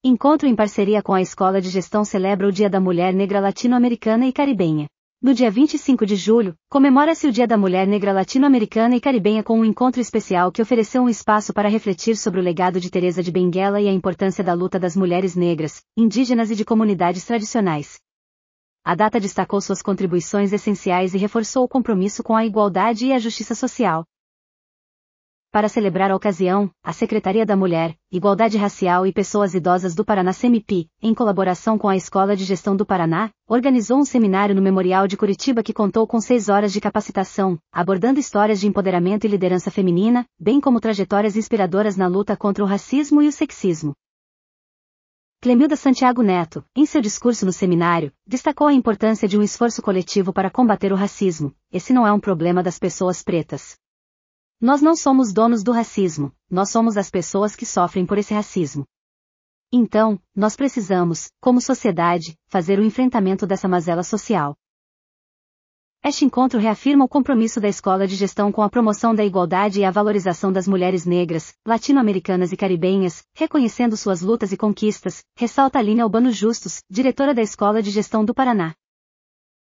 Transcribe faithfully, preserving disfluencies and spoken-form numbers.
Encontro em parceria com a Escola de Gestão celebra o Dia da Mulher Negra Latino-Americana e Caribenha. No dia vinte e cinco de julho, comemora-se o Dia da Mulher Negra Latino-Americana e Caribenha com um encontro especial que ofereceu um espaço para refletir sobre o legado de Teresa de Benguela e a importância da luta das mulheres negras, indígenas e de comunidades tradicionais. A data destacou suas contribuições essenciais e reforçou o compromisso com a igualdade e a justiça social. Para celebrar a ocasião, a Secretaria da Mulher, Igualdade Racial e Pessoas Idosas do Paraná SEMIPI, em colaboração com a Escola de Gestão do Paraná, organizou um seminário no Memorial de Curitiba que contou com seis horas de capacitação, abordando histórias de empoderamento e liderança feminina, bem como trajetórias inspiradoras na luta contra o racismo e o sexismo. Clemilda Santiago Neto, em seu discurso no seminário, destacou a importância de um esforço coletivo para combater o racismo. Esse não é um problema das pessoas pretas. Nós não somos donos do racismo, nós somos as pessoas que sofrem por esse racismo. Então, nós precisamos, como sociedade, fazer o enfrentamento dessa mazela social. Este encontro reafirma o compromisso da Escola de Gestão com a promoção da igualdade e a valorização das mulheres negras, latino-americanas e caribenhas, reconhecendo suas lutas e conquistas, ressalta Aline Albano Justus, diretora da Escola de Gestão do Paraná.